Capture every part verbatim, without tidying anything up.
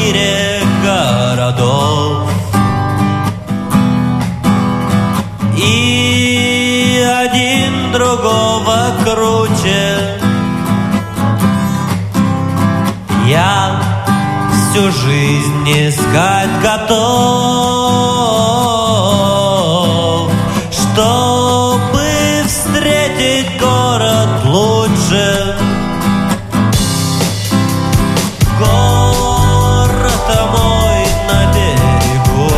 мире городов. И один другого круче. Я всю жизнь искать готов, чтобы встретить город лучше. Город мой на берегу,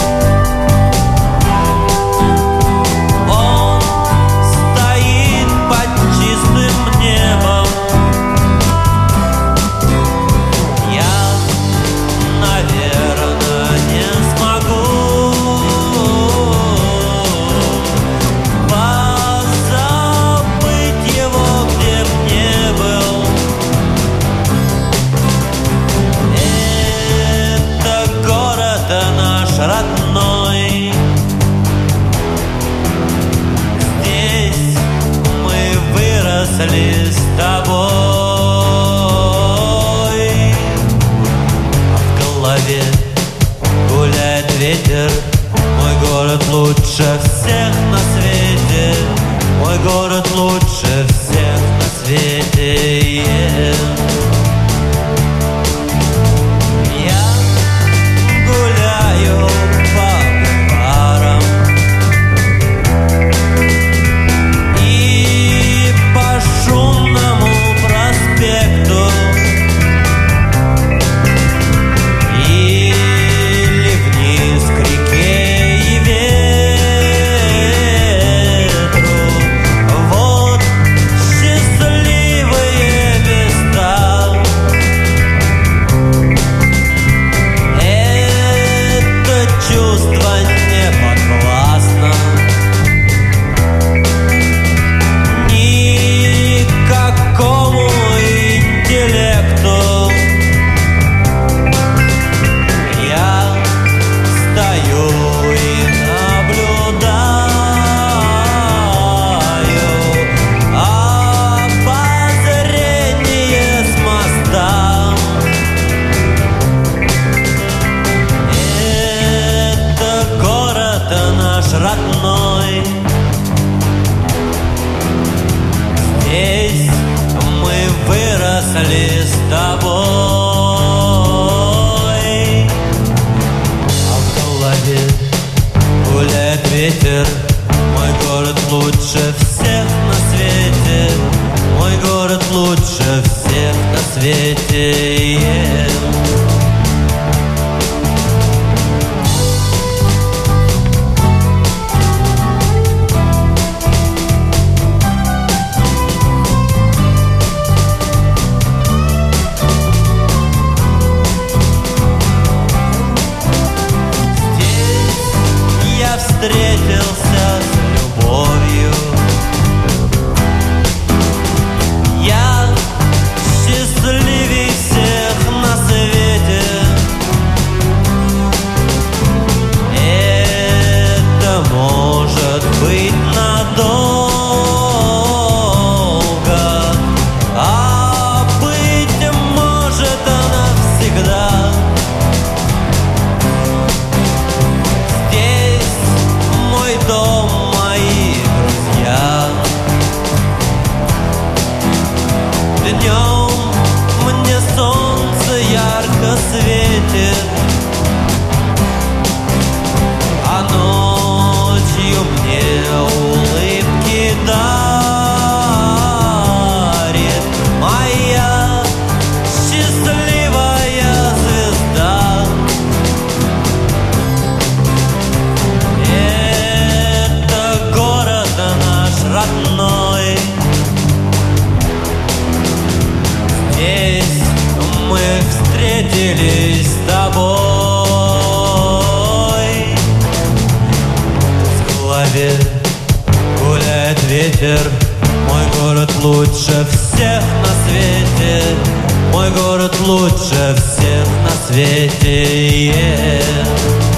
он стоит под чистым небом. Я, наверное, не смогу позабыть его, где б не был. Это город наш родной. Здесь мы выросли с тобой. А в голове гуляет ветер. Мой город лучше всех на свете. Мой город лучше всех на свете. Я гуляю по бульварам и по шумному проспекту, или вниз к реке и ветру. Вот счастливые места. Это чувство не подвластно никакому интеллекту. Я стою и наблюдаю обозрение с моста. Это город наш родной. Здесь мы выросли с тобой. А в голове гуляет ветер. Мой город лучше всех на свете. Мой город лучше всех на свете. Здесь я встретился с любовью. Я счастливей всех на свете. Это может быть надолго, а быть может навсегда. Здесь мой дом, мои друзья. Днем мне солнце ярко светит, а ночью мне улыбки дарит моя счастливая звезда. Это город наш родной. Здесь мы встретились с тобой. В голове гуляет ветер. Мой город лучше всех на свете. Мой город лучше всех на свете.